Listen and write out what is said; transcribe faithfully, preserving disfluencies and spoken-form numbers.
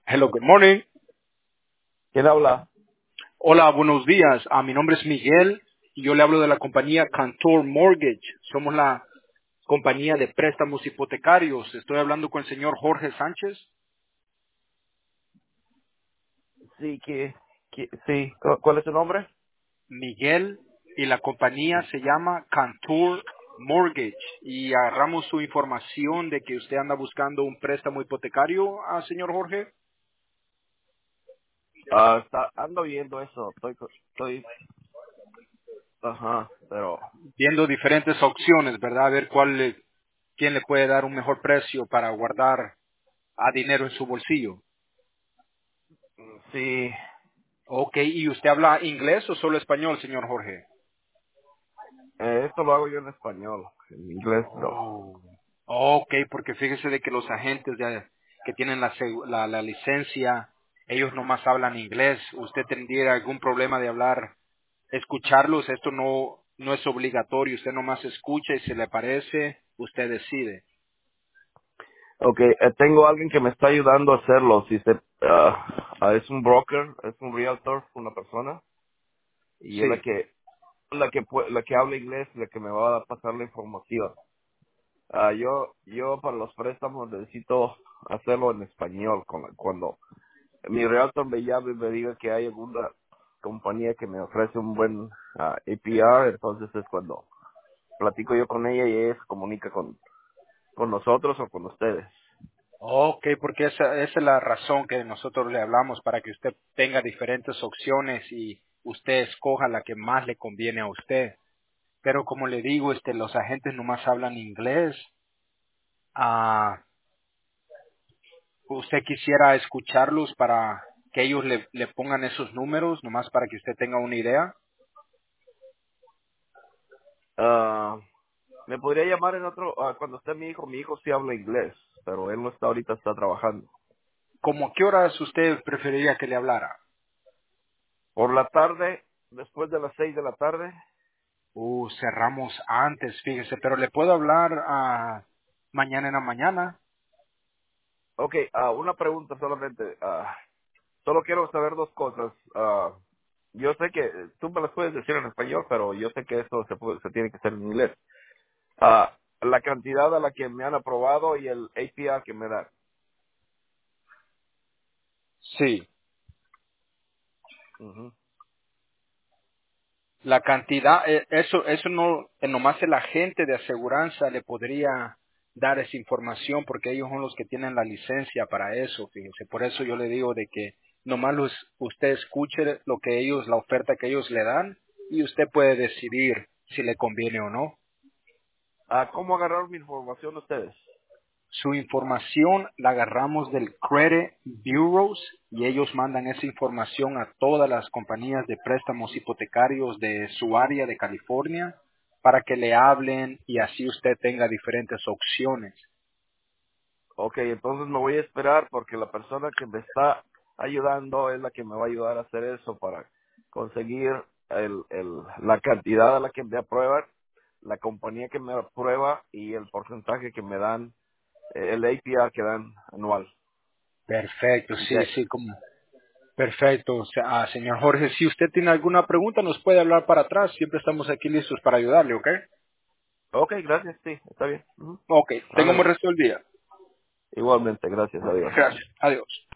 Hello, good morning. ¿Quién habla? Hola, buenos días. Ah, mi nombre es Miguel y yo le hablo de la compañía Cantor Mortgage. Somos la compañía de préstamos hipotecarios. Estoy hablando con el señor Jorge Sánchez. Sí, que, que- sí. ¿Cu- ¿Cuál es su nombre? Miguel y la compañía se llama Cantor Mortgage y agarramos su información de que usted anda buscando un préstamo hipotecario, ah, señor Jorge, Ah, está, ando viendo eso. Estoy, co- estoy, ajá, pero viendo diferentes opciones, ¿verdad? A ver cuál le- quién le puede dar un mejor precio para guardar a dinero en su bolsillo. mm, sí, Ok, ¿y usted habla inglés o solo español, señor Jorge? eh, esto lo hago yo en español. En inglés no. Oh. Ok, porque fíjese de que los agentes de- que tienen la, segu- la, la licencia, ellos nomás hablan inglés. ¿Usted tendría algún problema de hablar, escucharlos? Esto no, no es obligatorio. Usted nomás escucha y si le parece, usted decide. Ok, eh, tengo alguien que me está ayudando a hacerlo. Si se, ah, ah, es un broker, es un realtor, una persona, y es la Sí. que, la que, pue- la que habla inglés, la que me va a pasar la información. Ah, yo, yo para los préstamos necesito hacerlo en español con- cuando mi realtor me llama y me diga que hay alguna compañía que me ofrece un buen ah, A P R, entonces es cuando platico yo con ella y ella se comunica con, con nosotros o con ustedes. Ok, porque esa, esa es la razón que nosotros le hablamos para que usted tenga diferentes opciones y usted escoja la que más le conviene a usted. Pero como le digo, este, los agentes nomás hablan inglés. Ah, ¿usted quisiera escucharlos para que ellos le, le pongan esos números, nomás para que usted tenga una idea? Ah, me podría llamar en otro, ah, cuando esté mi hijo, mi hijo sí habla inglés, pero él no está ahorita, está trabajando. ¿Cómo a qué horas usted preferiría que le hablara? Por la tarde, después de las seis de la tarde. Uh, cerramos antes, fíjese, pero le puedo hablar ah, mañana en la mañana. Ok, ah, una pregunta solamente. ah, Solo quiero saber dos cosas. Ah, yo sé que tú me las puedes decir en español, pero yo sé que eso se, puede- se tiene que hacer en inglés. Ah, la cantidad a la que me han aprobado y el A P R que me dan. Sí. Ujú. La cantidad, eh, eso, eso no, eh, nomás el agente de aseguranza le podría dar esa información porque ellos son los que tienen la licencia para eso, fíjese. Por eso yo le digo de que nomás los, usted escuche lo que ellos, la oferta que ellos le dan y usted puede decidir si le conviene o no. Ah, ¿cómo agarraron mi información ustedes? Su información la agarramos del Credit Bureaus y ellos mandan esa información a todas las compañías de préstamos hipotecarios de su área de California para que le hablen y así usted tenga diferentes opciones. Ok, entonces me voy a esperar porque la persona que me está ayudando es la que me va a ayudar a hacer eso para conseguir el, el, la cantidad a la que me aprueban, la compañía que me aprueba y el porcentaje que me dan, eh, el A P R que dan anual. Perfecto, Y sí, de- sí, como perfecto. O sea, ah, señor Jorge, si usted tiene alguna pregunta nos puede hablar para atrás. Siempre estamos aquí listos para ayudarle, ¿ok? Ok, gracias, sí, está bien. Ujú. Ok, tengo un Ándale. resto del día. Igualmente, gracias, adiós. Gracias. Adiós.